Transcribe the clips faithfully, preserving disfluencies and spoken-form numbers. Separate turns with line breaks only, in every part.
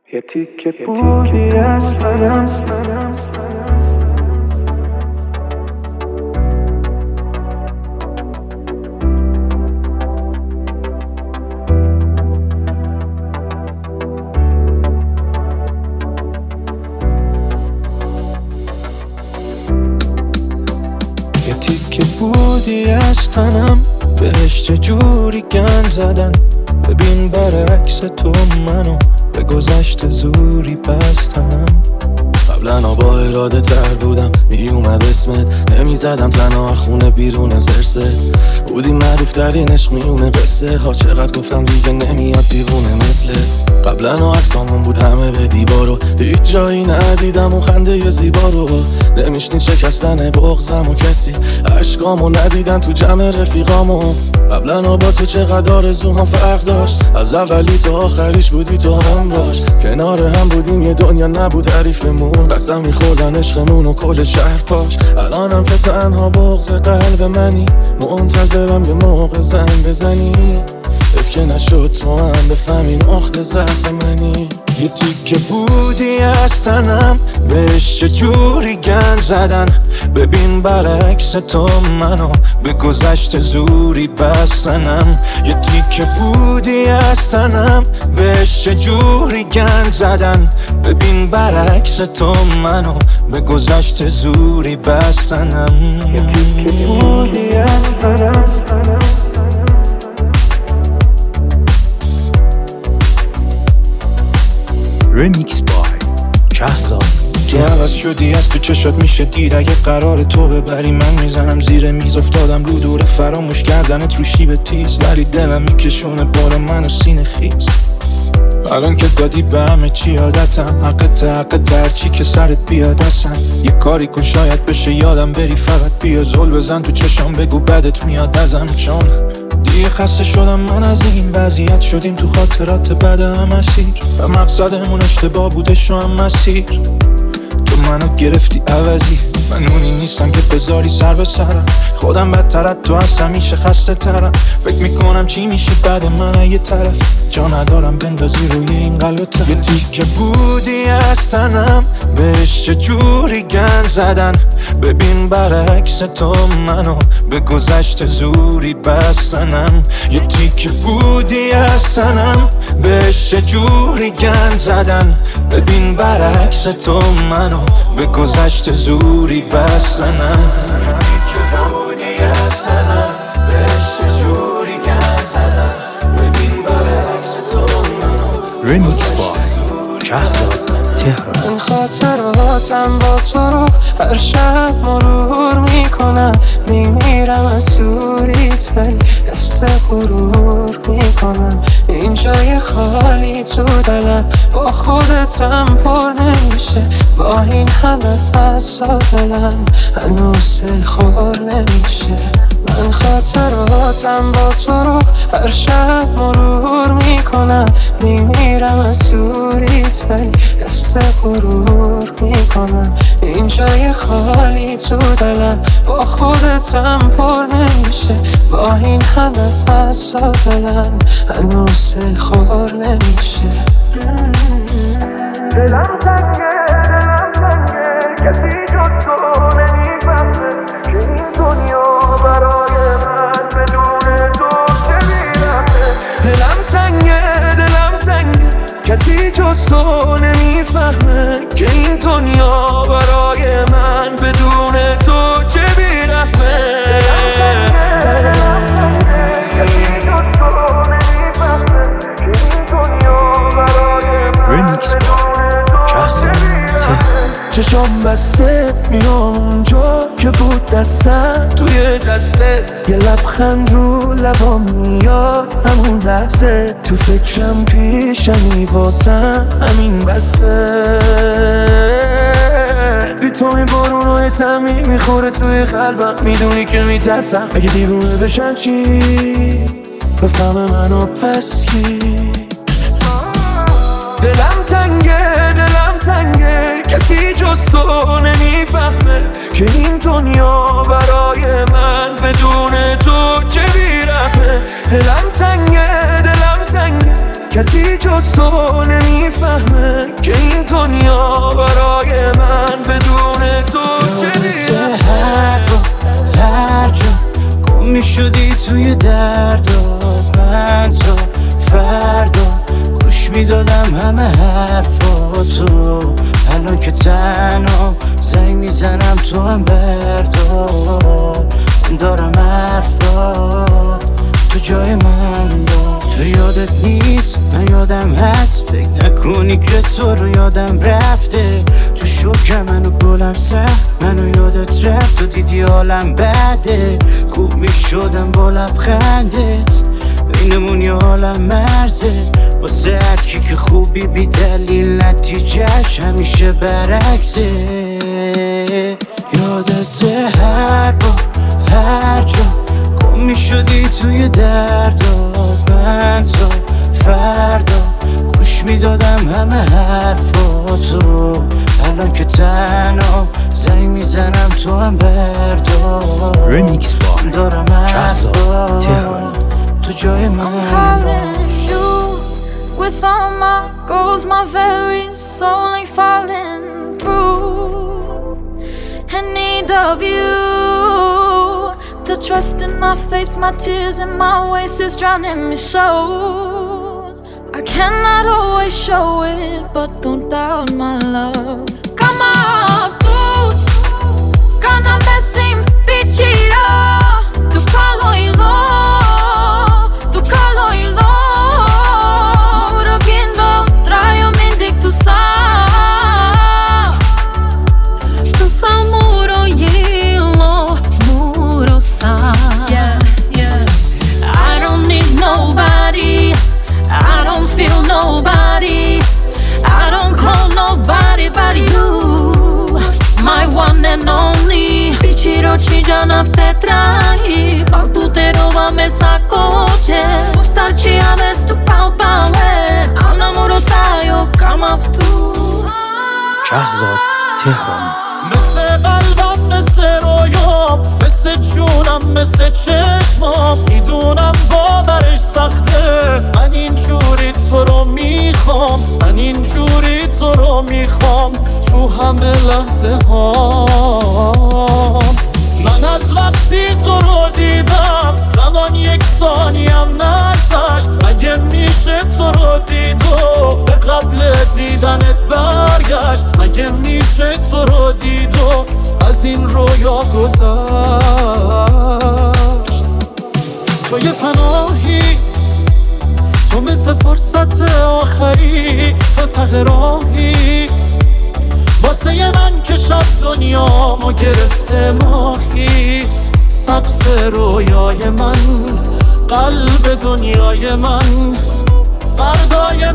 یه تیکه بودی از منم، یه تیکه بودی از تنم، بهش چه جوری گند زدن. ببین برعکس تو منو به گذشت زوری بستنم.
قبلا با اراده تر بودم، می اومد اسمت نمی زدم تنها خونه بیرون زرسه. بودی معروف ترین عشق میونه قصه ها، چقدر گفتم دیگه نمیاد دیوونه مثلت. قبلا عکسامون بود همه به دیوارو، هیچ جایی ندیدم و خنده ی زیبا رو. نمیشنید شکستن بغضم و کسی عشقامو ندیدن تو جمع رفیقامو. قبلا با تو چقدر آرزوهام فرق داشت، از اولی تا آخریش بودی تو همراش. کنار هم بودیم یه دنیا نبود حریفمون، قسم میخوردن عشقمون و کل شهر پاش. الانم که تنها بغض قلب منی، منتظرم یه موقع زنگ بزنی. اف که نشد تو هم بفهمی نقطه ضعف منی.
یه تیکه بودی از تنم، بهش چه جوری گند زدن. ببین برعکس تو منو به گذشت زوری بستنم. یه تیکه بودی از تنم، بهش چه جوری گند زدن. ببین برعکس تو منو به گذشت زوری بستنم. یه تیکه بودی از تنم.
ریمیکس بای کهزاد.
تو عوض شدی، از تو چشات میشه دید. اگه قرار تو ببری من میزنم زیر میز. افتادم رو دور فراموش کردنت رو شیب تیز، ولی دلم میکشونه بالا منو سینه خیز. الان که دادی به همه چی عادتم، حقت حقت در چی که سرت بیاد اصلا. یه کاری کن شاید بشه یادم بری، فقط بیا زل بزن تو چشام بگو بدت میاد ازم. چون دیگه خسته شدم من از این وضعیت، شدیم تو خاطرات بد هم اسیر. و مقصدمون اشتباه بودش و هم مسیر. تو منو گرفتی عوضی، من اونی نیستم که بذاری سر به سرم. خودم بدترت تو از همیشه خسته ترم. فکر میکنم چی میشه بعد من یه طرف، جا ندارم بندازی روی این قلب تر. یه تیکه بودی از تنم، بهش چه جوری گند زدن. ببین برعکس تو منو به گذشت زوری بستنم. یه تیکه بودی از تنم، بهش چه جوری گند زدن. ببین برعکس تو منو به گذشت زوری بستنم. یه تیکه بودی از تنم، بهش چه جوری گند زدن. ببین برعکس تو منو.
ریمیکس بای کهزاد تهران.
این خاطراتم با تو رو هر شب مرور میکنم. میمیرم از دوریت ولی حفظ غرور میکنم. این جای خالی تو دلم با خودتم پر نمیشه. با این همه فساد دلم هنوز دل خور نمیشه. من خاطراتم با تو رو هر شب مرور میکنم. میمیرم از دوریت ولی حفظ غرور میکنم. این جای خالی تو دلم با خودتم پر نمیشه. با این همه فساد دلم هنوز دل خور نمیشه. دلم تنگه، دلم تنگه، کسی جز تو نمیفهمه که این دنیا برای من بدون تو چه بیرمه. دلم تنگه، دلم تنگه، کسی جز تو نمیفهمه که این دنیا برای من بدون تو چه بیرحمه.
ریمیکس بای کهزاد
چشم بسته میام اونجا که بود دستم توی دسته. یه لبخند رو لبام میاد همون لحظه. تو فکرم پیشمی واسم همین بسته. بی تو این بارونای سمی میخوره توی قلبم. میدونی که میترسم اگه دیوونه بشن چی، بفهم منو پس کی. دلم تنگه، دلم تنگه، کسی جز تو نمیفهمه که این دنیا برای من بدون تو چه بیرحمه. دلم تنگه، دلم تنگه، کسی جز تو نمیفهمه شدی توی دردات، من تا فردا گوش میدادم همه حرفاتو. الان که تنها زنگ میزنم تو هم بردار، دارم حرفات تو جای من دار. تو یادت نیست من یادم هست، فکر نکنی که تو رو یادم رفته. تو شوکم منو گلم سخت، منو یادت رفت و دیدی حالم بده. خوب میشدم با لبخندت، بینمون یه حالم مرزه. واسه هرکی که خوبی بی دلیل نتیجهش همیشه برعکسه. یادت هر با هر جا گم میشدی توی دردات، من تا فردا گوش میدادم همه حرفاتو. الان که تنها زنگ میزنم تو هم بردار، دارم حرفات تو جای من.
With all my goals, my very soul ain't falling through. In need of you, the trust in my faith, my tears and my waste is drowning me so. I cannot always show it, but don't doubt my love. Come on, tú, gana besim bichiro, tu calo y lo, tu calo y lo. Nobody, I don't call nobody but you, my one and only. Picciro ci già nafte trai, pal tu te rovame sa coce. Starci aves tu palpale, al namoro tayo kamaftu.
شهزاد تهران.
مثل قلبم مثل رویام، مثل جونم مثل چشمام. میدونم باورش سخته، من اینجوری تو رو میخوام، من اینجوری تو رو میخوام تو همه لحظه هام. من از وقتی تو رو دیدم زمان یک ثانیم نگذشت. مگه میشه تو رو دید و به قبل دیدنت برگشت؟ مگه میشه تو رو دید و از این رویا گذشت؟ تو یه پناهی، تو مثل فرصت آخری، تو ته راهی واسه من که شب دنیامو گرفته ماهی. سقف رویای من، قلب دنیای من، فردای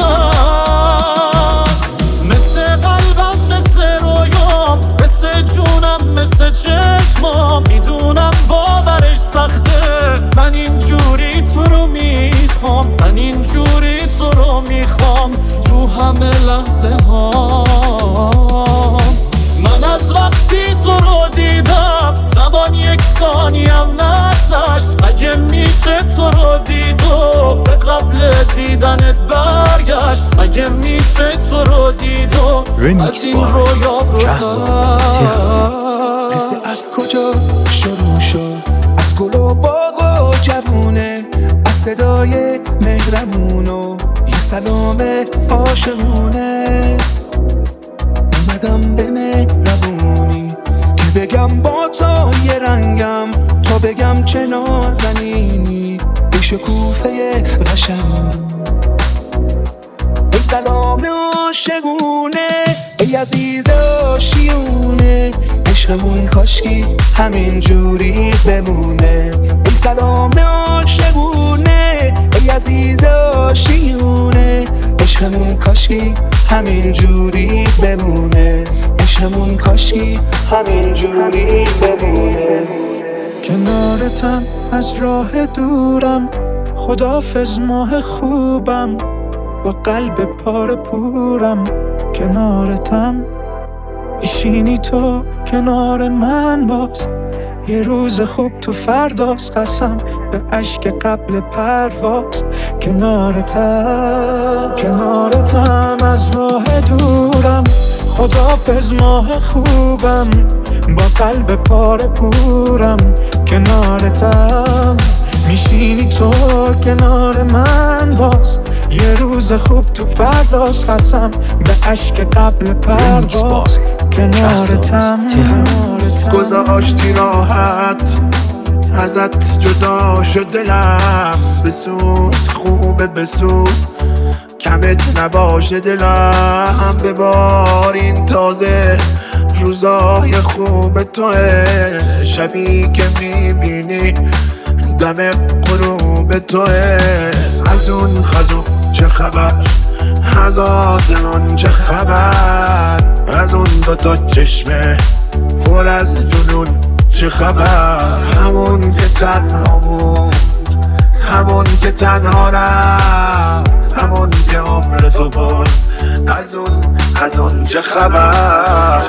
من. مثل قلبم مثل رویام، مثل جونم مثل چشمام. میدونم باورش سخته، من اینجوری تو رو میخوام، من اینجوری تو رو میخوام تو همه لحظه ها. من از وقتی تو رو دیدم زمان یک ثانیم نگذشت. مگه میشه تو رو دید و به قبل دیدنت برگشت؟ مگه میشه تو رو دید و از این رویا گذشت؟
قصه از کجا شروع شد؟ از گل و باغ و جوونه، از صدای مهرمون و یه سلام عاشقونه. اومدم به مهربونی که بگم با تو یه رنگم، تا بگم چه نازنینی ای شکوفه قشنگ. ای سلام عاشقونه، ای عزیز آشیونه، عشقمون کاشکی همین جوری بمونه. ای سلام عاشقونه، ای عزیز آشیونه، عشقمون کاشکی همین جوری بمونه. عشقمون کاشکی همین جوری بمونه.
کنارتم از راه دورم، خدافظ ماه خوبم، با قلب پاره پورم. کنارتم میشینی تو کنار من باز، یه روز خوب تو فرداست، قسم به اشک قبل پرواز. کنارتم کنارتم از راه دورم، خدافظ ماه خوبم،
با قلب پاره پورم کنارتم، میشینی تو کنار من باز، یه روز خوب تو فرداست، قسم به عشق قبل پرواز کنارتم.
گذاشتی راحت ازت جدا شد دلم، بسوز خوبه بسوز کمت نباشه دلم، ببارین تازه روزای خوب توه، شبی که میبینی دم غروب توه. از اون خزون چه خبر، از آسمون چه خبر، از اون دوتا چشمه پر از جنون چه خبر، همون که تنها بود، همون که تنها رفت، همون که عمر تو بود، از اون از اون چه خبر.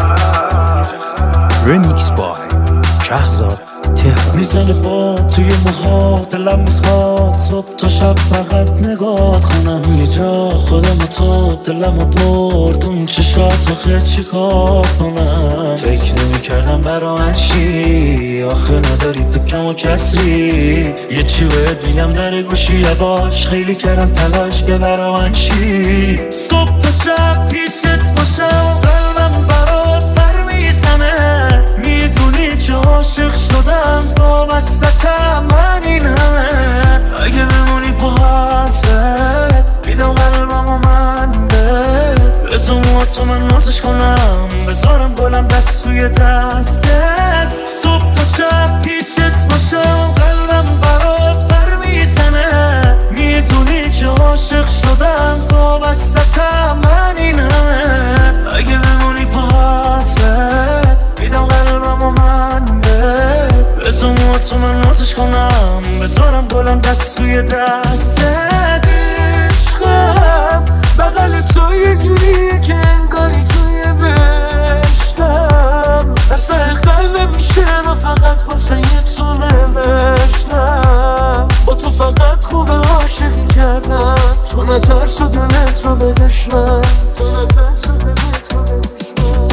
رمیکس بای شهزاد تهرانی.
میزنه با توی موها، دلم میخواد صبح تا شب فقط نگات کنم، یه جا خودم و تو دلمو برد اون چشات آخه چی کار کنم. فکر نمیکردم برا من چی، آخه نداری تو کم و کسری، یه چی باید میگم در گوشی یواش، خیلی کردم تلاش که برا من چی. صبح تا شب پیشت باشم قلبم برات پر میزنه، میدونی که عاشق شدم وابستم من این همه، اگه بمونی پا حرفت میدم قلبم و من بهت، بزن موهاتو من نازش کنم، بذارم گلم دست توی دستت. صبح تا شب پیشت باشم قلبم برات پر میزنه، میدونی که عاشق شدم وابستم من این همه، اگه بمونی پا حرفت میدم قلبم و من بهت، بزن موهاتو من نازش کنم، بذارم گلم دست توی دستت. عشقم بغل تو یه جوریه که انگاری توی بهشتم، اصلا قلبم میشه و فقط واسه یه تو نوشتم، با تو فقط خوبه عاشقی کردم، تو نترس و دلت رو بدشمن، تو نترس و دلت رو بدشمن.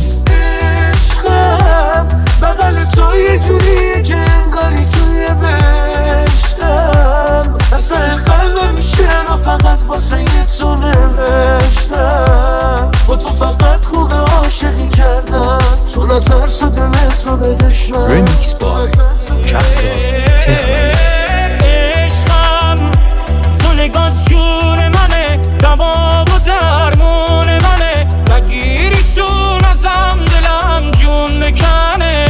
عشقم بغل تو یه جوریه که انگاری توی بهشتم، اصلا قلبم میشه و فقط واسه یه تو نوشتم، با تو فقط خوبه عاشقی کردم، تو نترس و دلت رو بدشمن.
رمیکس بای شهزاد تهرانی.
عشقم تو نگاه جون منه، دوا و درمون منه، نگیریشون ازم دلم جون نکنه.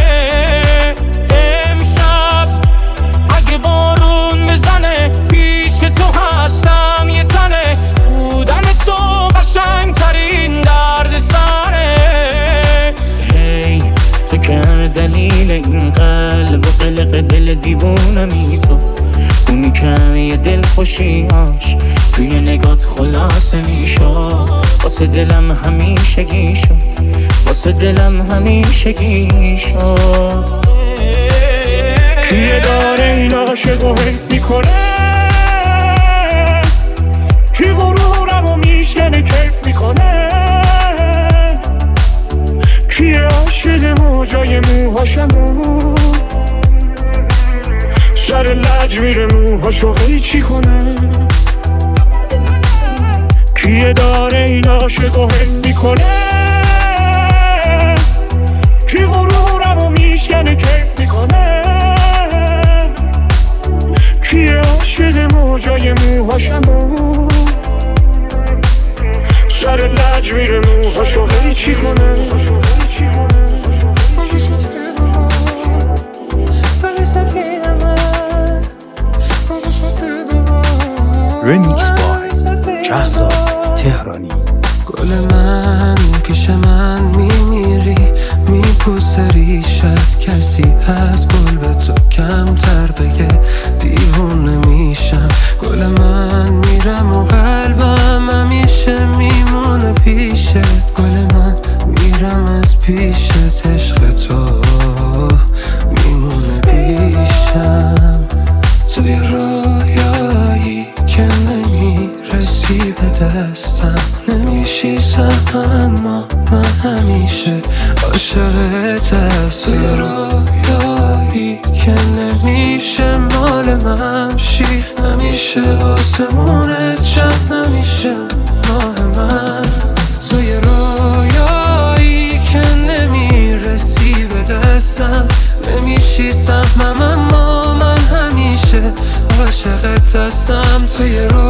امشب اگه بارون بزنه پیش تو هستم یه تنه، بودن تو قشنگترین درد سره. هی تو که دلیل این قلب و قلق دل دیوونمی، تو اونی کمی دل خوشیاش توی نگات خلاصه میشد، واسه دلم همیشگی شد، واسه دلم همیشگی شد. کیه داره این عاشقو حیف میکنه، کی غرورمو میشکنه کیف میکنه، کیه عاشق موجای موهاشمو، سر لج میره موهاشو قیچی کنه. کیه داره این عاشقو حیف میکنه، کی غرورمو میشکنه کیف میکنه، کیه عاشق موجای موهاشمو، سر لج میره موهاشو قیچی کنه.
رمیکس بای شهزاد تهرانی.
گل من پیش من میمیری، میپوسه ریشت، کسی از گل به تو کمتر بگه دیوونه میشم. گل من میرم و قلبم همیشه میمونه پیشت، گل من میرم از پیشت، عشق تو میمونه پیشم. توی رویایی که نمیرسی به دستم، نمیشه نمیشی سهم، اما من همیشه عاشقت هستم. توی رویایی که نمیشه مال من شی، نمیشه آسمونت شب، نمیشه ماه من. توی رویایی که نمیرسی به دستم، نمیشی سهمم، اما من همیشه عاشقت هستم. توی